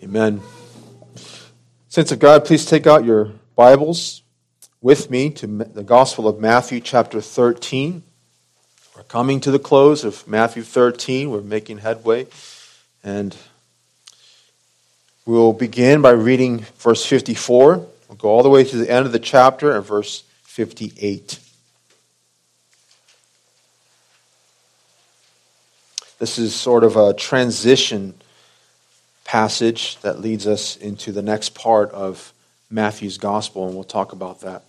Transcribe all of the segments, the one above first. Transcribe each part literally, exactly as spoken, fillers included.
Amen. Saints of God, please take out your Bibles with me to the Gospel of Matthew chapter thirteen. We're coming to the close of Matthew thirteen. We're making headway. And we'll begin by reading verse fifty-four. We'll go all the way to the end of the chapter and verse fifty-eight. This is sort of a transition passage that leads us into the next part of Matthew's gospel, and we'll talk about that.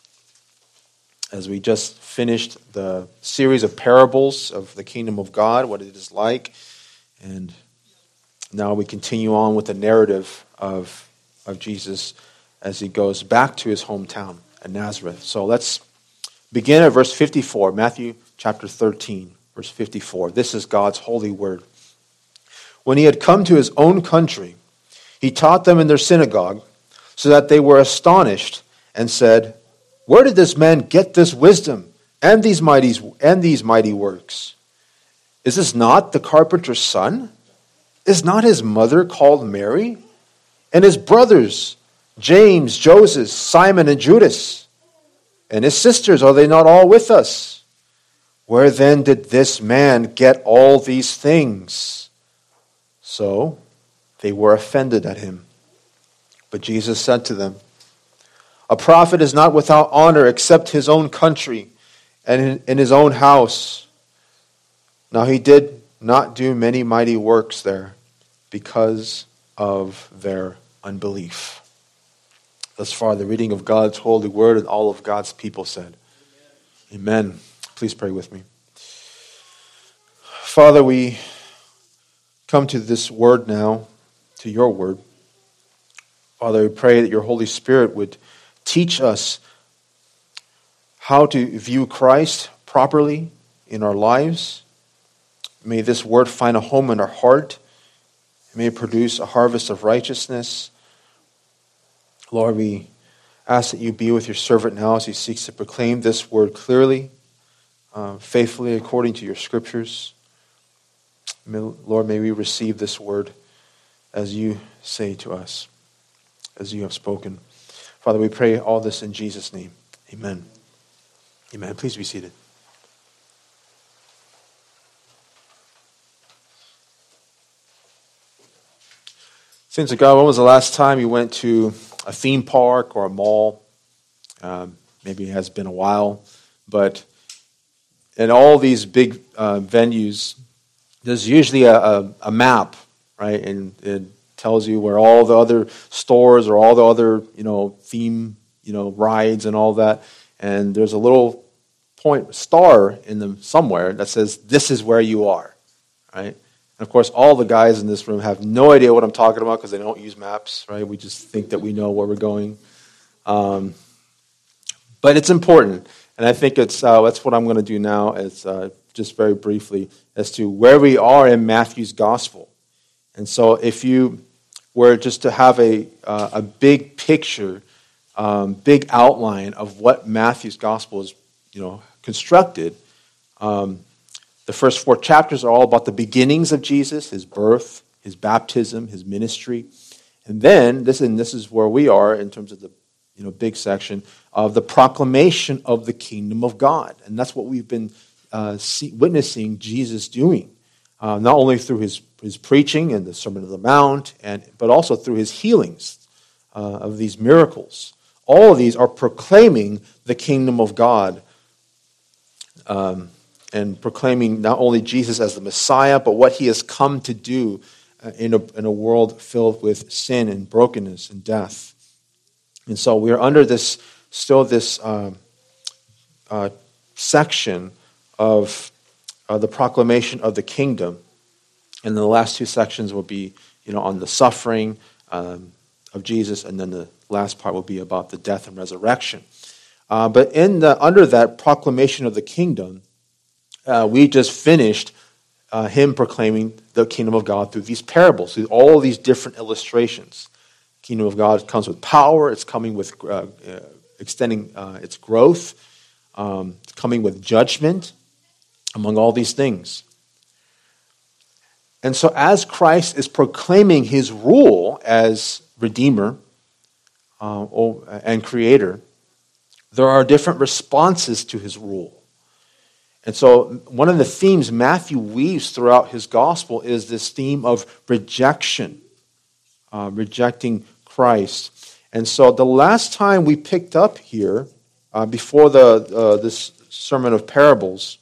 As we just finished the series of parables of the kingdom of God, what it is like, and now we continue on with the narrative of, of Jesus as he goes back to his hometown at Nazareth. So let's begin at verse fifty-four, Matthew chapter thirteen, verse fifty-four. This is God's holy word. When he had come to his own country, he taught them in their synagogue, so that they were astonished and said, "Where did this man get this wisdom and these mighty and these mighty works? Is this not the carpenter's son? Is not his mother called Mary? And his brothers, James, Joseph, Simon, and Judas? And his sisters, are they not all with us? Where then did this man get all these things?" So they were offended at him. But Jesus said to them, "A prophet is not without honor except his own country and in his own house." Now he did not do many mighty works there because of their unbelief. Thus far, the reading of God's holy word, and all of God's people said, Amen. Please pray with me. Father, we come to this word now, to your word. Father, we pray that your Holy Spirit would teach us how to view Christ properly in our lives. May this word find a home in our heart. May it produce a harvest of righteousness. Lord, we ask that you be with your servant now as he seeks to proclaim this word clearly, uh, faithfully according to your scriptures. May, Lord, may we receive this word as you say to us, as you have spoken. Father, we pray all this in Jesus' name. Amen. Amen. Please be seated. Saints of God, when was the last time you went to a theme park or a mall? Um, maybe it has been a while, but in all these big uh, venues, there's usually a, a, a map, right? And it tells you where all the other stores or all the other, you know, theme, you know, rides and all that. And there's a little point star in them somewhere that says, "This is where you are," right? And of course, all the guys in this room have no idea what I'm talking about because they don't use maps, right? We just think that we know where we're going. Um, but it's important, and I think it's uh, that's what I'm going to do now. Is uh, just very briefly as to where we are in Matthew's gospel. And so if you were just to have a uh, a big picture, um, big outline of what Matthew's gospel is, you know, constructed, um, the first four chapters are all about the beginnings of Jesus, his birth, his baptism, his ministry. And then, this and this is where we are in terms of the, you know, big section of the proclamation of the kingdom of God. And that's what we've been Uh, see, witnessing Jesus doing, uh, not only through his, his preaching and the Sermon on the Mount, and but also through his healings uh, of these miracles. All of these are proclaiming the kingdom of God um, and proclaiming not only Jesus as the Messiah, but what he has come to do uh, in, a, in a world filled with sin and brokenness and death. And so we are under this, still this uh, uh, section of uh, the proclamation of the kingdom. And the last two sections will be, you know, on the suffering um, of Jesus, and then the last part will be about the death and resurrection. Uh, but in the, under that proclamation of the kingdom, uh, we just finished uh, him proclaiming the kingdom of God through these parables, through all these different illustrations. The kingdom of God comes with power. It's coming with uh, uh, extending uh, its growth. Um, it's coming with judgment. Among all these things. And so as Christ is proclaiming his rule as Redeemer uh, and Creator, there are different responses to his rule. And so one of the themes Matthew weaves throughout his gospel is this theme of rejection, uh, rejecting Christ. And so the last time we picked up here, uh, before the uh, this sermon of parables,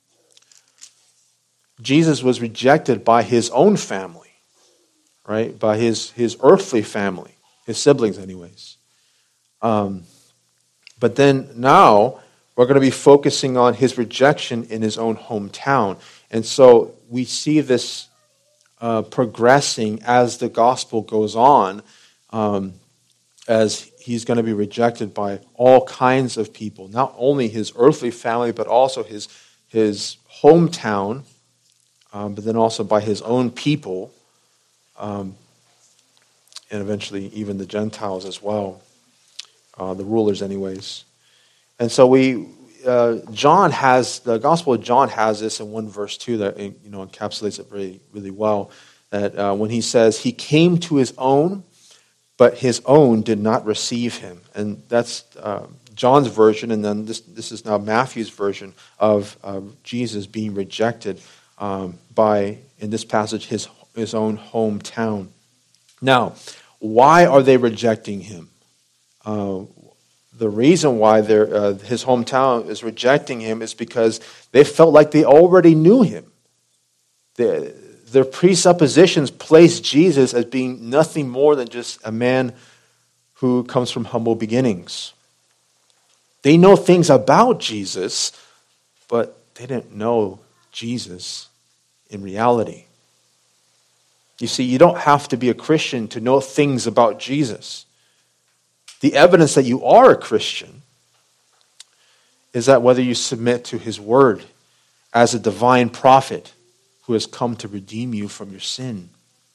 Jesus was rejected by his own family, right? By his, his earthly family, his siblings anyways. Um, but then now we're going to be focusing on his rejection in his own hometown. And so we see this uh, progressing as the gospel goes on, um, as he's going to be rejected by all kinds of people, not only his earthly family, but also his, his hometown, um, but then also by his own people, um, and eventually even the Gentiles as well, uh, the rulers anyways. And so we, uh, John has, the Gospel of John has this in one verse too that, you know, encapsulates it really, really well. That uh, when he says, he came to his own, but his own did not receive him. And that's uh, John's version, and then this, this is now Matthew's version of uh, Jesus being rejected um, by, in this passage, his, his own hometown. Now, why are they rejecting him? Uh, The reason why uh, his hometown is rejecting him is because they felt like they already knew him. The, their presuppositions place Jesus as being nothing more than just a man who comes from humble beginnings. They know things about Jesus, but they didn't know Jesus in reality. You see, you don't have to be a Christian to know things about Jesus. The evidence that you are a Christian is that whether you submit to his word as a divine prophet who has come to redeem you from your sin,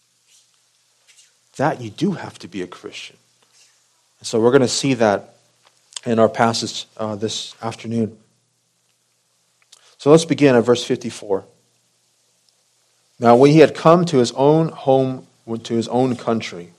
that you do have to be a Christian. So we're going to see that in our passage uh, this afternoon. So let's begin at verse fifty-four. Now when he had come to his own home, to his own country,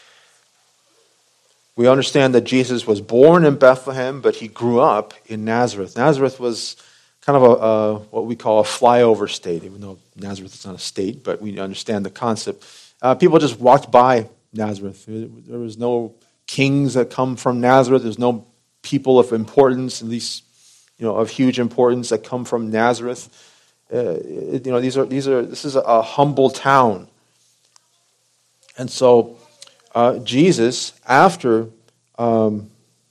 we understand that Jesus was born in Bethlehem, but he grew up in Nazareth. Nazareth was kind of a, a what we call a flyover state, even though Nazareth is not a state, but we understand the concept. Uh, people just walked by Nazareth. There was no kings that come from Nazareth. There's no people of importance, at least you know of huge importance, that come from Nazareth. Uh, you know, these are these are this is a, a humble town, and so. Uh, Jesus, after um,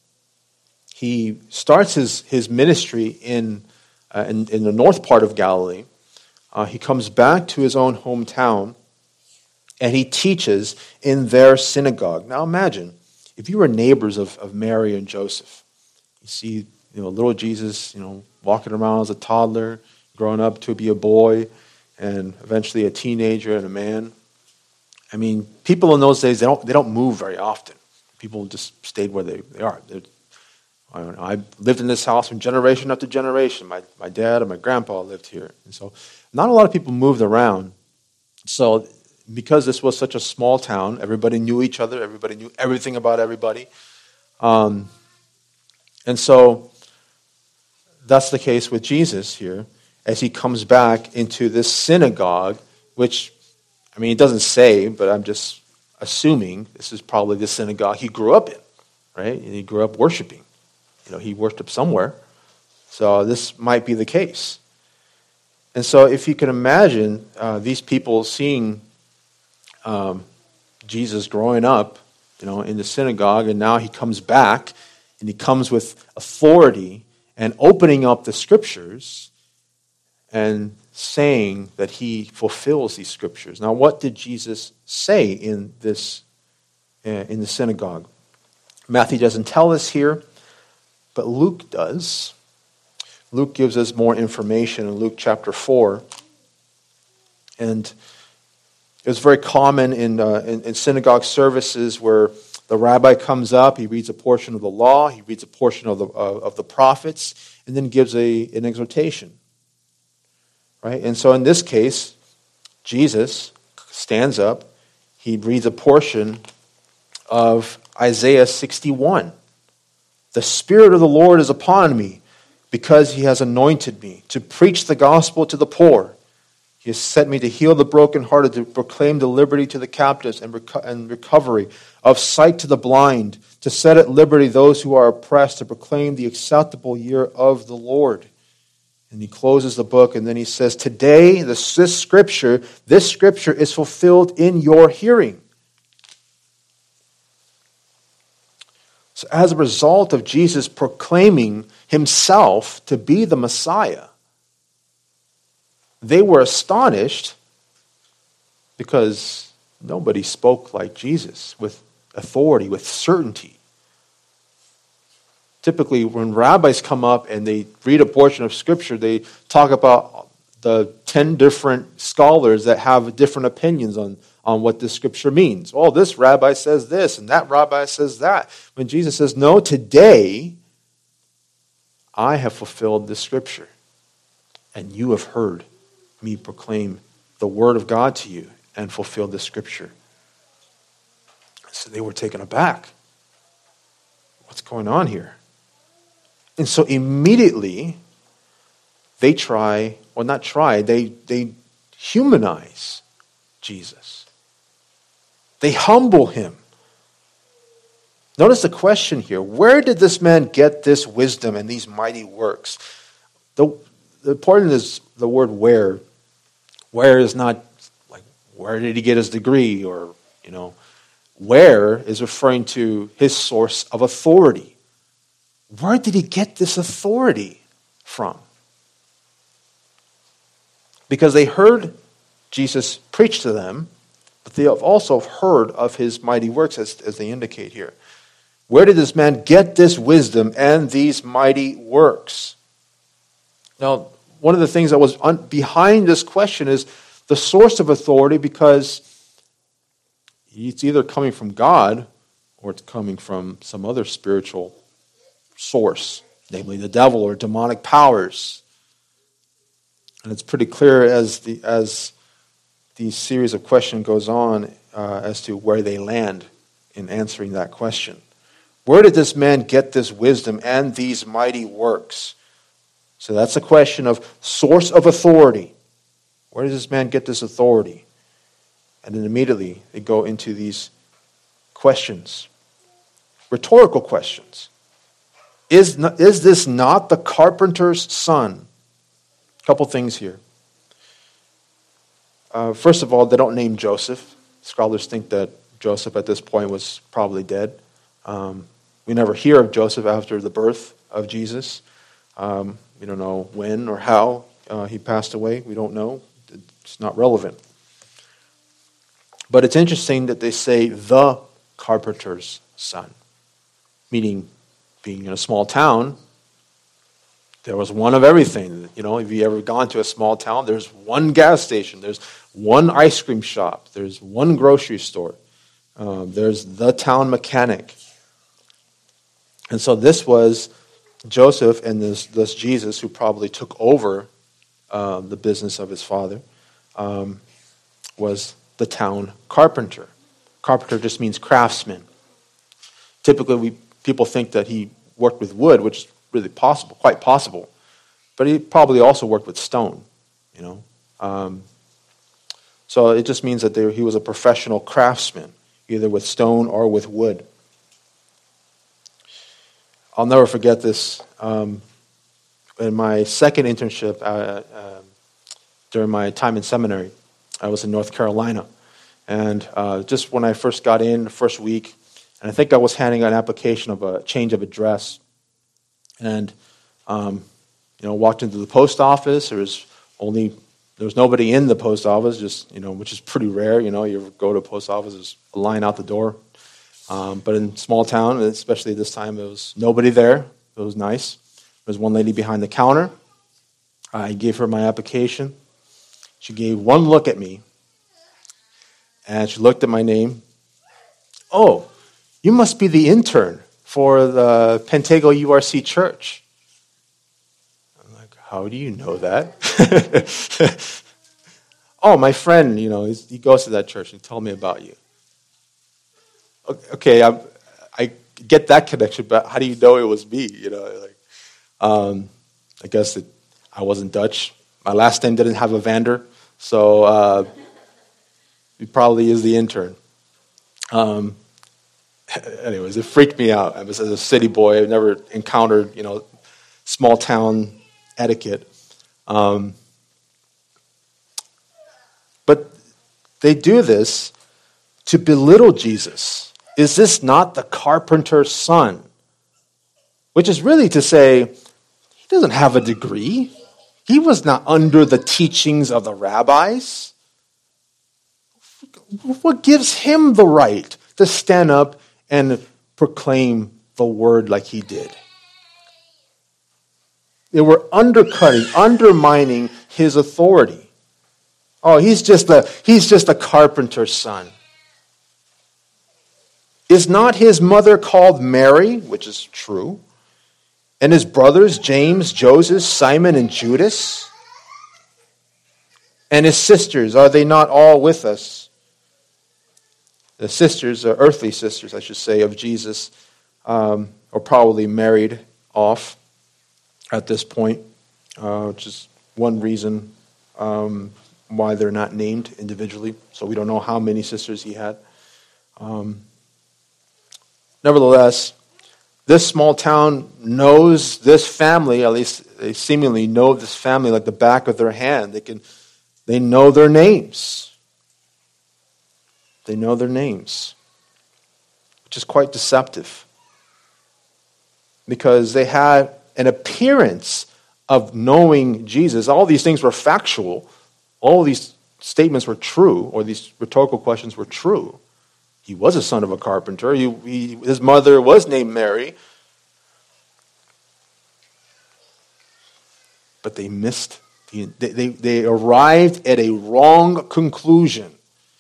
he starts his, his ministry in, uh, in in the north part of Galilee, uh, he comes back to his own hometown, and he teaches in their synagogue. Now imagine, if you were neighbors of, of Mary and Joseph, you see you know little Jesus you know walking around as a toddler, growing up to be a boy, and eventually a teenager and a man. I mean, people in those days, they don't they don't move very often. People just stayed where they, they are. I, don't know, I lived in this house from generation after generation. My my dad and my grandpa lived here. And so not a lot of people moved around. So because this was such a small town, everybody knew each other. Everybody knew everything about everybody. Um, and so that's the case with Jesus here as he comes back into this synagogue, which... I mean, it doesn't say, but I'm just assuming this is probably the synagogue he grew up in, right? And he grew up worshiping. You know, he worshiped somewhere. So this might be the case. And so if you can imagine uh, these people seeing um, Jesus growing up, you know, in the synagogue, and now he comes back, and he comes with authority and opening up the scriptures and saying that he fulfills these scriptures. Now, what did Jesus say in this uh, in the synagogue? Matthew doesn't tell us here, but Luke does. Luke gives us more information in Luke chapter four, and it was very common in, uh, in in synagogue services where the rabbi comes up, he reads a portion of the law, he reads a portion of the uh, of the prophets, and then gives a an exhortation. Right? And so in this case, Jesus stands up, he reads a portion of Isaiah sixty-one. The Spirit of the Lord is upon me, because he has anointed me to preach the gospel to the poor. He has sent me to heal the brokenhearted, to proclaim the liberty to the captives and, reco- and recovery of sight to the blind, to set at liberty those who are oppressed, to proclaim the acceptable year of the Lord. And he closes the book and then he says, today, this, this scripture, this scripture is fulfilled in your hearing. So as a result of Jesus proclaiming himself to be the Messiah, they were astonished because nobody spoke like Jesus with authority, with certainty. Typically, when rabbis come up and they read a portion of Scripture, they talk about the ten different scholars that have different opinions on, on what this Scripture means. Oh, this rabbi says this, and that rabbi says that. When Jesus says, no, today I have fulfilled this Scripture, and you have heard me proclaim the word of God to you and fulfill this Scripture. So they were taken aback. What's going on here? And so immediately they try, well not try, they, they humanize Jesus. They humble him. Notice the question here. Where did this man get this wisdom and these mighty works? The, the important is the word where. Where is not like, where did he get his degree? Or, you know, where is referring to his source of authority. Where did he get this authority from? Because they heard Jesus preach to them, but they have also heard of his mighty works, as, as they indicate here. Where did this man get this wisdom and these mighty works? Now, one of the things that was un- behind this question is the source of authority, because it's either coming from God or it's coming from some other spiritual source, namely the devil or demonic powers. And it's pretty clear as the as the series of questions goes on uh, as to where they land in answering that question. Where did this man get this wisdom and these mighty works? So that's the question of source of authority. Where does this man get this authority? And then immediately they go into these questions, rhetorical questions. Is, not, is this not the carpenter's son? A couple things here. Uh, first of all, they don't name Joseph. Scholars think that Joseph at this point was probably dead. Um, we never hear of Joseph after the birth of Jesus. Um, we don't know when or how uh, he passed away. We don't know. It's not relevant. But it's interesting that they say the carpenter's son, meaning being in a small town, there was one of everything. You know, if you ever gone to a small town, there's one gas station, there's one ice cream shop, there's one grocery store, um, there's the town mechanic. And so this was Joseph and this, this Jesus, who probably took over uh, the business of his father, um, was the town carpenter. Carpenter just means craftsman. Typically, we people think that he worked with wood, which is really possible, quite possible. But he probably also worked with stone, you know. Um, so it just means that there, he was a professional craftsman, either with stone or with wood. I'll never forget this. Um, in my second internship, uh, uh, during my time in seminary, I was in North Carolina. And uh, just when I first got in, the first week, and I think I was handing an application of a change of address. And, um, you know, walked into the post office. There was only, there was nobody in the post office, just, you know, which is pretty rare. You know, you go to a post office, there's a line out the door. Um, but in small town, especially this time, there was nobody there. It was nice. There was one lady behind the counter. I gave her my application. She gave one look at me, and she looked at my name. Oh, you must be the intern for the Pentago U R C Church. I'm like, how do you know that? oh, my friend, you know, he goes to that church and tell me about you. Okay, I, I get that connection, but how do you know it was me? You know, like, um, I guess it, I wasn't Dutch. My last name didn't have a Vander, so uh, he probably is the intern. Um, anyways, it freaked me out. I was as a city boy. I've never encountered, you know, small town etiquette. Um, but they do this to belittle Jesus. Is this not the carpenter's son? Which is really to say, he doesn't have a degree. He was not under the teachings of the rabbis. What gives him the right to stand up and proclaim the word like he did? They were undercutting, undermining his authority. Oh, he's just a he's just a carpenter's son. Is not his mother called Mary, which is true, and his brothers James, Joseph, Simon, and Judas? And his sisters, are they not all with us? The sisters, or earthly sisters, I should say, of Jesus, um, are probably married off at this point, uh, which is one reason um, why they're not named individually. So we don't know how many sisters he had. Um, nevertheless, this small town knows this family, at least they seemingly know this family like the back of their hand. They can, they know their names. They know their names, which is quite deceptive, because they had an appearance of knowing Jesus. All these things were factual. All these statements were true, or these rhetorical questions were true. He was a son of a carpenter. He, he, his mother was named Mary. But they missed, the, they, they, they arrived at a wrong conclusion.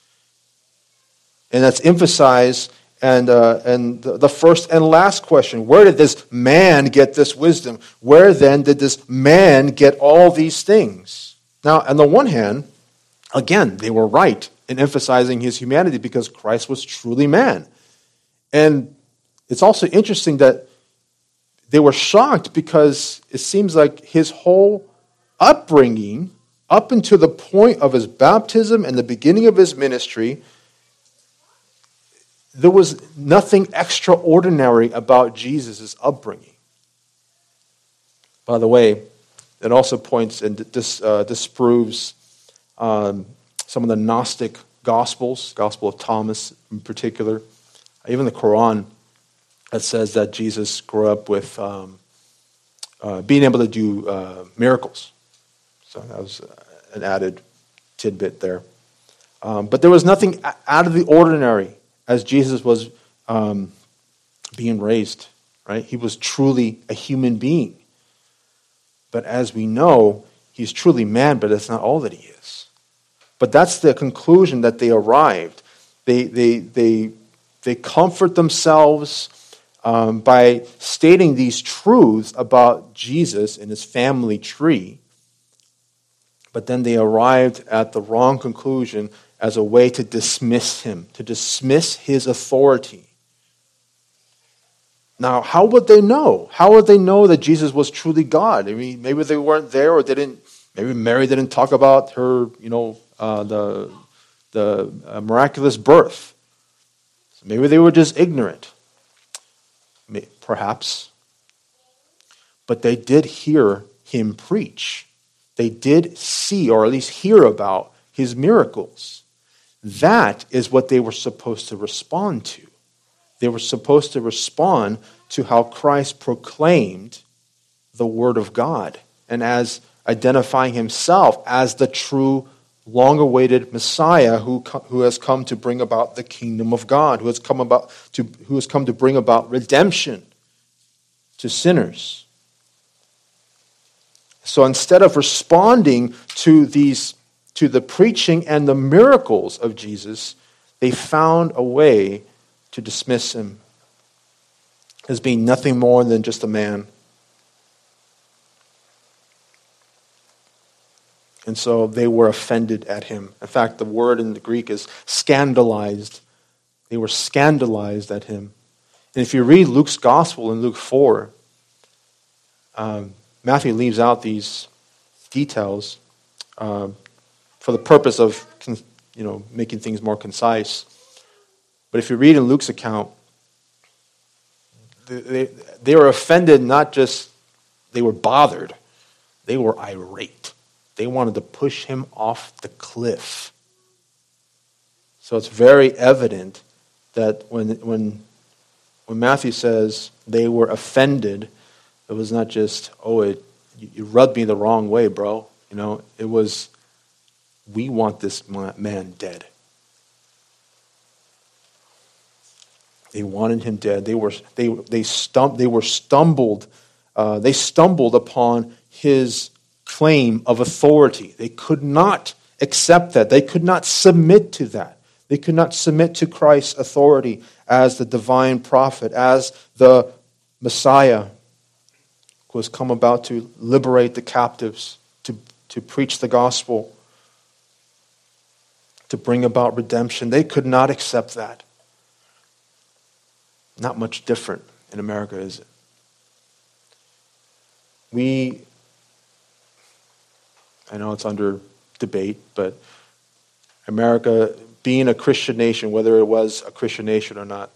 And that's emphasized and uh, and the, the first and last question. Where did this man get this wisdom? Where then did this man get all these things? Now, on the one hand, again, they were right in emphasizing his humanity because Christ was truly man. And it's also interesting that they were shocked because it seems like his whole upbringing, up until the point of his baptism and the beginning of his ministry, there was nothing extraordinary about Jesus' upbringing. By the way, it also points and dis, uh, disproves um, some of the Gnostic Gospels, Gospel of Thomas in particular, even the Quran, that says that Jesus grew up with um, uh, being able to do uh, miracles. So that was an added tidbit there. Um, but there was nothing out of the ordinary as Jesus was um, being raised, right? He was truly a human being. But as we know, he's truly man, but that's not all that he is. But that's the conclusion that they arrived. They they they they comfort themselves um, by stating these truths about Jesus and his family tree. But then they arrived at the wrong conclusion as a way to dismiss him, to dismiss his authority. Now, how would they know? How would they know that Jesus was truly God? I mean, maybe they weren't there, or didn't. Maybe Mary didn't talk about her, you know, uh, the the uh, miraculous birth. So maybe they were just ignorant. Perhaps, but they did hear him preach. They did see, or at least hear about his miracles. That is what they were supposed to respond to. They were supposed to respond to how Christ proclaimed the Word of God, and as identifying himself as the true, long-awaited Messiah who, who has come to bring about the kingdom of God, who has come about to who has come to bring about redemption to sinners. So instead of responding to these to the preaching and the miracles of Jesus, they found a way to dismiss him as being nothing more than just a man. And so they were offended at him. In fact, the word in the Greek is scandalized. They were scandalized at him. And if you read Luke's gospel in Luke four, um, Matthew leaves out these details um, for the purpose of you know making things more concise. But if you read in Luke's account, they, they were offended, not just they were bothered, they were irate. They wanted to push him off the cliff. So it's very evident that when when when Matthew says they were offended, it was not just, oh, it you, you rubbed me the wrong way, bro. You know, it was, we want this man dead. They wanted him dead. They were they they stum- they were stumbled. Uh, they stumbled upon his claim of authority. They could not accept that. They could not submit to that. They could not submit to Christ's authority as the divine prophet, as the Messiah who has come about to liberate the captives, to, to preach the gospel, to bring about redemption. They could not accept that. Not much different in America, is it? We, I know it's under debate, but America, being a Christian nation, whether it was a Christian nation or not,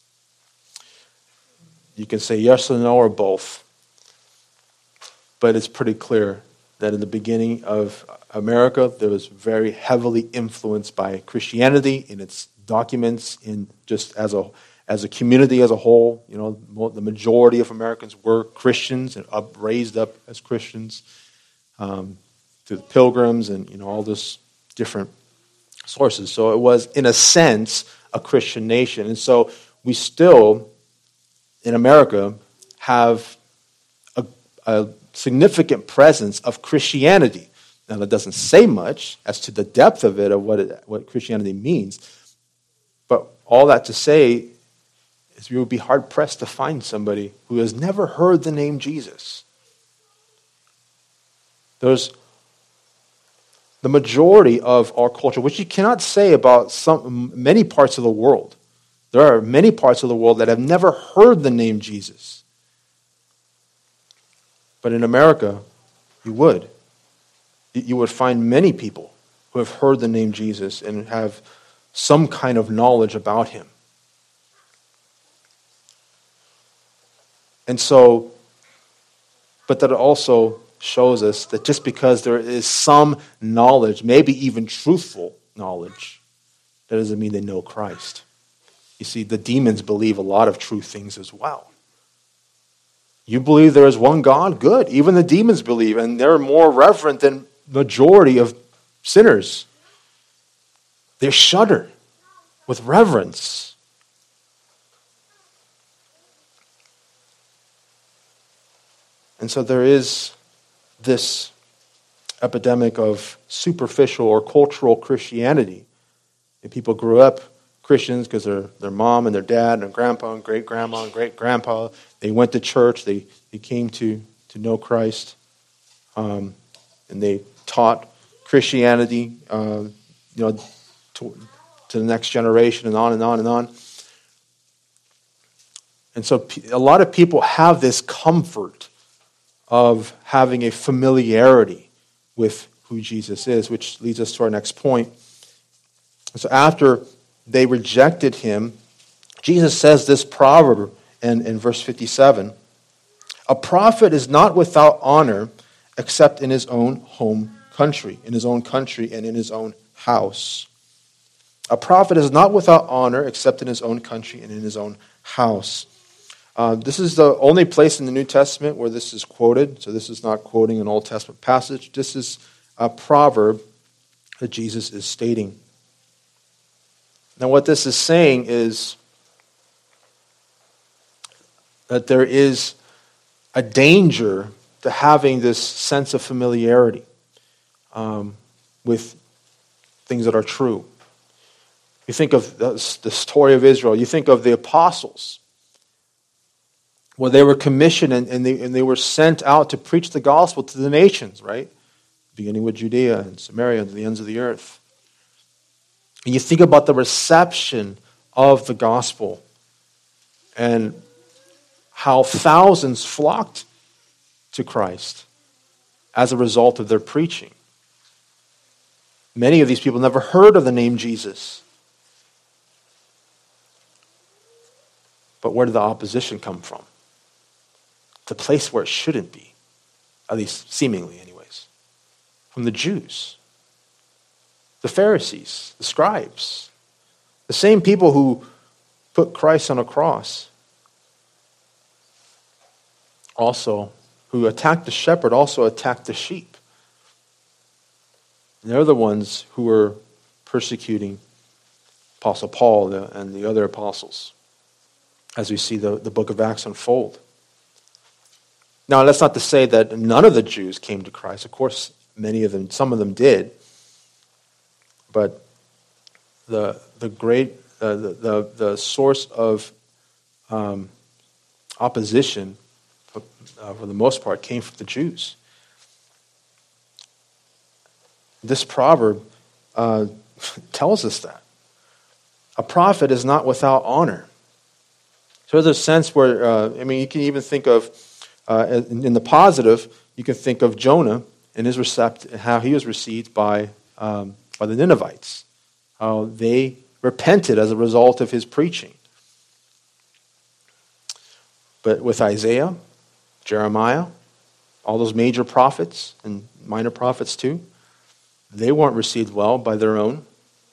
you can say yes or no or both. But it's pretty clear that in the beginning of America, there was very heavily influenced by Christianity in its documents, in just as a as a community as a whole. You know, the majority of Americans were Christians and up, raised up as Christians um, through the Pilgrims and you know all this different sources. So it was, in a sense, a Christian nation, and so we still, in America, have a, a significant presence of Christianity. Now, that doesn't say much as to the depth of it, of what it, what Christianity means. But all that to say is we would be hard-pressed to find somebody who has never heard the name Jesus. There's the majority of our culture, which you cannot say about some many parts of the world. There are many parts of the world that have never heard the name Jesus. But in America, you would. You would find many people who have heard the name Jesus and have some kind of knowledge about him. And so, but that also shows us that just because there is some knowledge, maybe even truthful knowledge, that doesn't mean they know Christ. You see, the demons believe a lot of true things as well. You believe there is one God? Good. Even the demons believe, and they're more reverent than majority of sinners. They shudder with reverence. And so there is this epidemic of superficial or cultural Christianity. And people grew up Christians because their, their mom and their dad and their grandpa and great-grandma and great-grandpa, they went to church, they, they came to, to know Christ, um, and they taught Christianity uh, you know, to, to the next generation and on and on and on. And so a lot of people have this comfort of having a familiarity with who Jesus is, which leads us to our next point. So after they rejected him, Jesus says this proverb in, in verse fifty-seven, "A prophet is not without honor except in his own home country, in his own country and in his own house." A prophet is not without honor except in his own country and in his own house. Uh, this is the only place in the New Testament where this is quoted. So this is not quoting an Old Testament passage. This is a proverb that Jesus is stating. Now what this is saying is that there is a danger to having this sense of familiarity um, with things that are true. You think of the story of Israel. You think of the apostles. Well, they were commissioned and, and, they, and they were sent out to preach the gospel to the nations, right? beginning with Judea and Samaria and the ends of the earth. And you think about the reception of the gospel and how thousands flocked to Christ as a result of their preaching. Many of these people never heard of the name Jesus. But where did the opposition come from? The place where it shouldn't be, at least seemingly anyways. From the Jews, the Pharisees, the scribes, the same people who put Christ on a cross. Also, who attacked the shepherd, also attacked the sheep. And they're the ones who were persecuting Apostle Paul and the other apostles, as we see the, the book of Acts unfold. Now, that's not to say that none of the Jews came to Christ. Of course, many of them, some of them did. But the the great, uh, the, the the source of um, opposition, uh, for the most part, came from the Jews. This proverb uh, tells us that a prophet is not without honor. So there's a sense where, uh, I mean, you can even think of, uh, in, in the positive, you can think of Jonah and his recept, how he was received by um, by the Ninevites, how they repented as a result of his preaching. But with Isaiah, Jeremiah, all those major prophets and minor prophets too, they weren't received well by their own,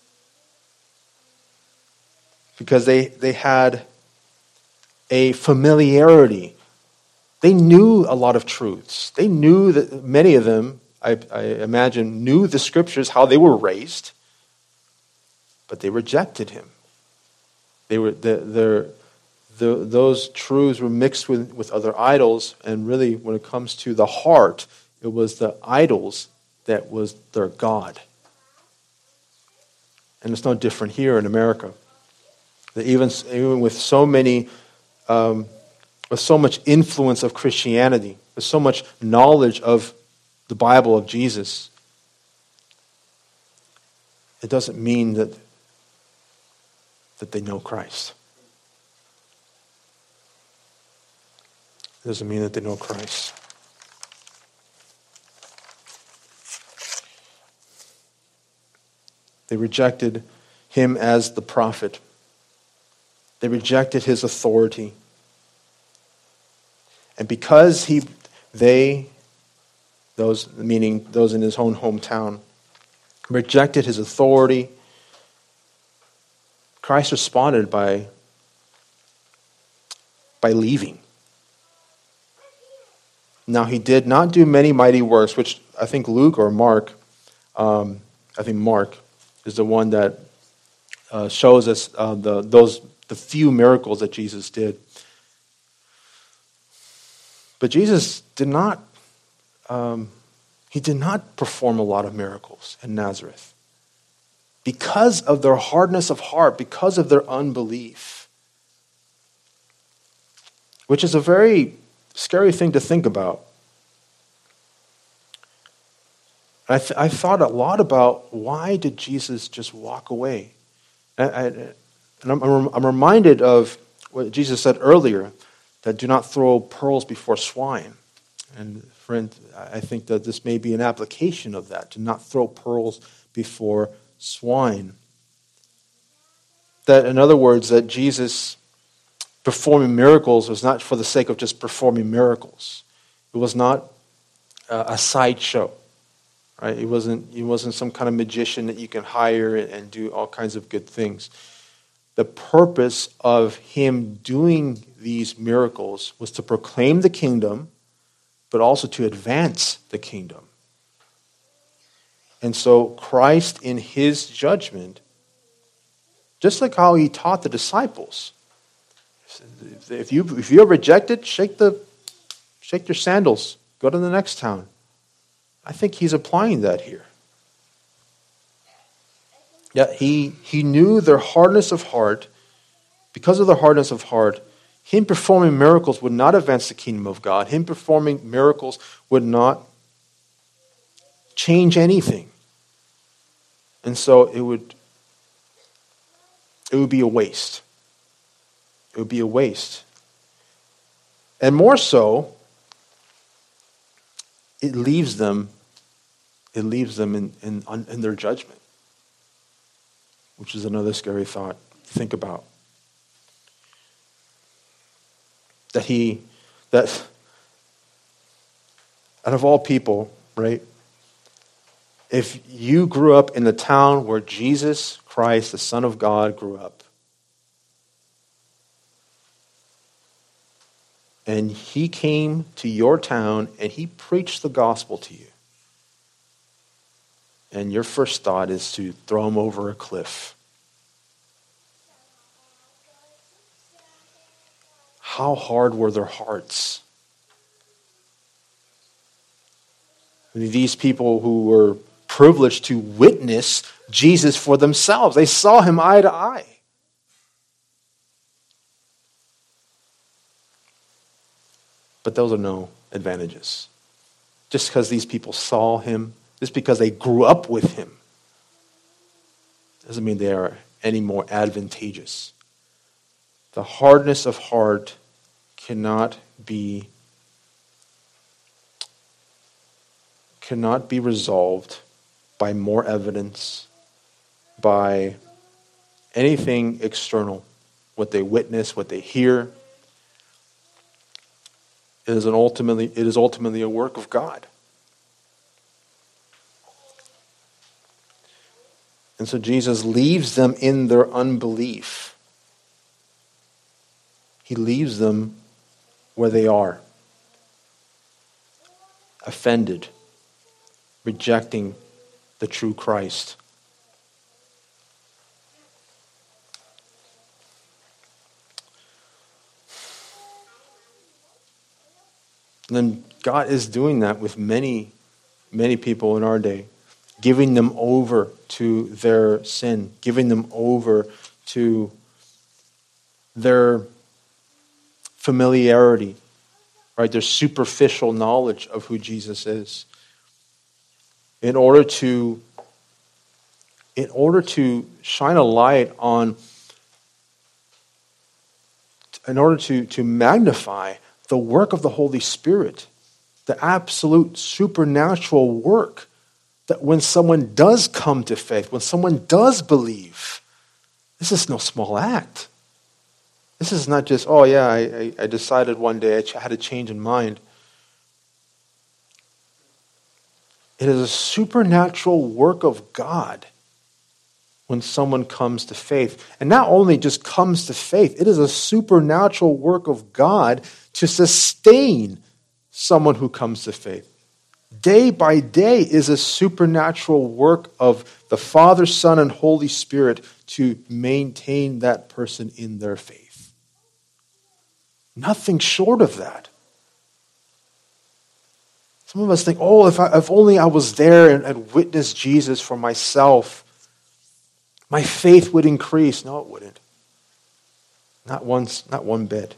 because they they had a familiarity. They knew a lot of truths. They knew that many of them, I, I imagine, knew the scriptures, how they were raised, but they rejected him. They were the, their, the, those truths were mixed with, with other idols, and really, when it comes to the heart, it was the idols that was their God. And it's no different here in America. That even, even with so many Um, with so much influence of Christianity, with so much knowledge of the Bible, of Jesus, it doesn't mean that, that they know Christ. It doesn't mean that they know Christ. They rejected him as the prophet. They rejected his authority. And because he, they, those, meaning those in his own hometown, rejected his authority, Christ responded by, by leaving. Now, he did not do many mighty works, which I think Luke or Mark, um, I think Mark is the one that uh, shows us uh, the those the few miracles that Jesus did. But Jesus did not, um, he did not perform a lot of miracles in Nazareth because of their hardness of heart, because of their unbelief, which is a very scary thing to think about. I, th- I thought a lot about, why did Jesus just walk away? I, I, and I'm, I'm reminded of what Jesus said earlier, that do not throw pearls before swine. And friend, I think that this may be an application of that, to not throw pearls before swine. That, in other words, that Jesus performing miracles was not for the sake of just performing miracles. It was not a sideshow, right? It wasn't, it wasn't some kind of magician that you can hire and do all kinds of good things. The purpose of him doing these miracles was to proclaim the kingdom, but also to advance the kingdom. And so Christ, in his judgment, just like how he taught the disciples, if you if you're rejected, shake the shake your sandals, go to the next town. I think he's applying that here. Yet he he knew their hardness of heart. Because of their hardness of heart, him performing miracles would not advance the kingdom of God. Him performing miracles would not change anything. And so it would it would be a waste. It would be a waste. And more so, it leaves them it leaves them in, in, in their judgment, which is another scary thought to think about. That he, that out of all people, right, if you grew up in the town where Jesus Christ, the Son of God, grew up, and he came to your town and he preached the gospel to you, and your first thought is to throw him over a cliff, how hard were their hearts? I mean, these people who were privileged to witness Jesus for themselves, they saw him eye to eye. But those are no advantages. Just because these people saw him, just because they grew up with him, doesn't mean they are any more advantageous. The hardness of heart cannot be cannot be resolved by more evidence, by anything external, what they witness, what they hear. It is an ultimately it is ultimately a work of God. And so Jesus leaves them in their unbelief. He leaves them where they are, offended, rejecting the true Christ. And then God is doing that with many, many people in our day, giving them over to their sin, giving them over to their familiarity, right? Their superficial knowledge of who Jesus is. In order to, in order to shine a light on, in order to, to magnify the work of the Holy Spirit, the absolute supernatural work that when someone does come to faith, when someone does believe, this is no small act. This is not just, oh yeah, I, I decided one day I had a change in mind. It is a supernatural work of God when someone comes to faith. And not only just comes to faith, it is a supernatural work of God to sustain someone who comes to faith. Day by day is a supernatural work of the Father, Son, and Holy Spirit to maintain that person in their faith. Nothing short of that. Some of us think, oh, if, I, if only I was there and, and witnessed Jesus for myself, my faith would increase. No, it wouldn't. Not once, not one bit.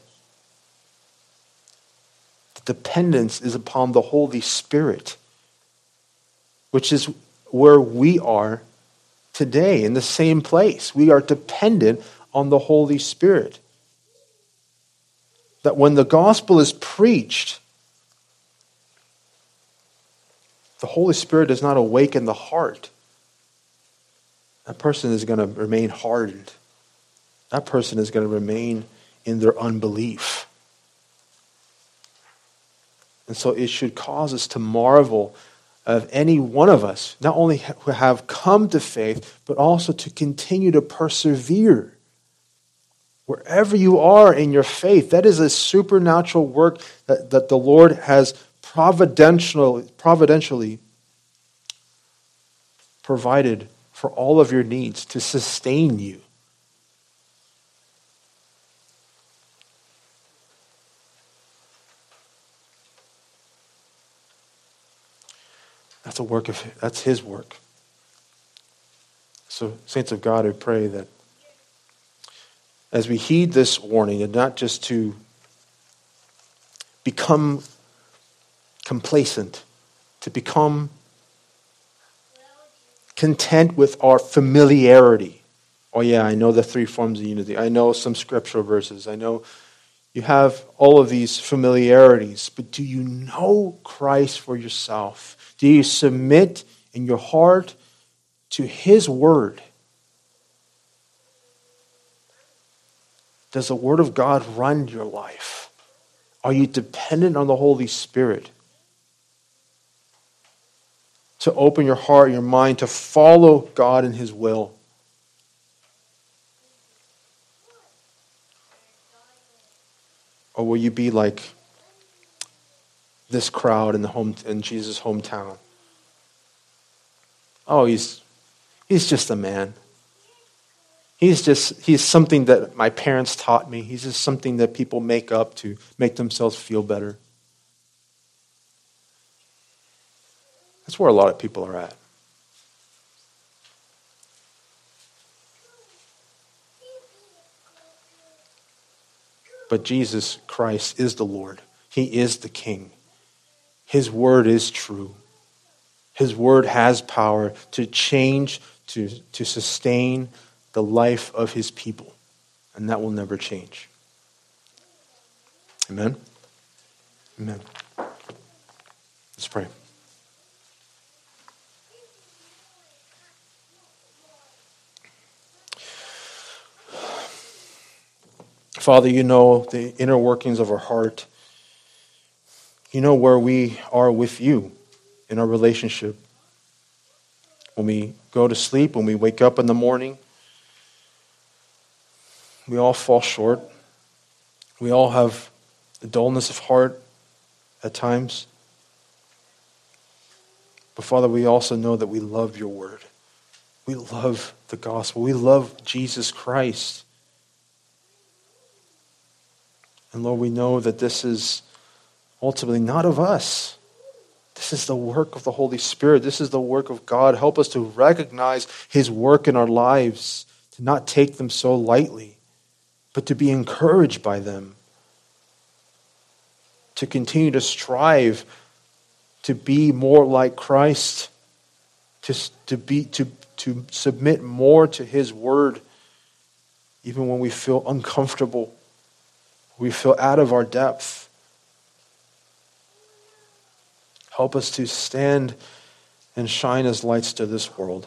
The dependence is upon the Holy Spirit, which is where we are today, in the same place. We are dependent on the Holy Spirit. That when the gospel is preached, the Holy Spirit does not awaken the heart, that person is going to remain hardened. That person is going to remain in their unbelief. And so it should cause us to marvel of any one of us, not only who have come to faith, but also to continue to persevere. Wherever you are in your faith, that is a supernatural work that, that the Lord has providentially, providentially provided for all of your needs to sustain you. That's a work of, that's his work. So, saints of God, I pray that as we heed this warning, and not just to become complacent, to become content with our familiarity. Oh yeah, I know the three forms of unity. I know some scriptural verses. I know you have all of these familiarities, but do you know Christ for yourself? Do you submit in your heart to His word? Does the word of God run your life? Are you dependent on the Holy Spirit to open your heart and your mind to follow God and His will? Or will you be like this crowd in the home in Jesus' hometown? Oh, he's he's just a man. He's just he's something that my parents taught me. He's just something that people make up to make themselves feel better. That's where a lot of people are at. But Jesus Christ is the Lord. He is the King. His word is true. His word has power to change, to, to sustain the life of His people. And that will never change. Amen? Amen. Let's pray. Father, you know the inner workings of our heart. You know where we are with you in our relationship. When we go to sleep, when we wake up in the morning, we all fall short. We all have the dullness of heart at times. But Father, we also know that we love your word. We love the gospel. We love Jesus Christ. And Lord, we know that this is ultimately not of us. This is the work of the Holy Spirit. This is the work of God. Help us to recognize His work in our lives, to not take them so lightly, but to be encouraged by them, to continue to strive to be more like Christ, to, to, be, to, to submit more to His word, even when we feel uncomfortable, we feel out of our depth. Help us to stand and shine as lights to this world,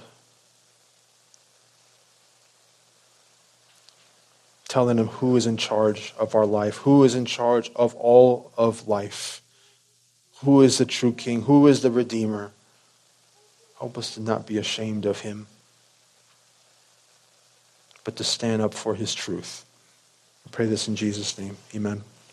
telling Him who is in charge of our life, who is in charge of all of life, who is the true King, who is the Redeemer. Help us to not be ashamed of Him, but to stand up for His truth. I pray this in Jesus' name. Amen.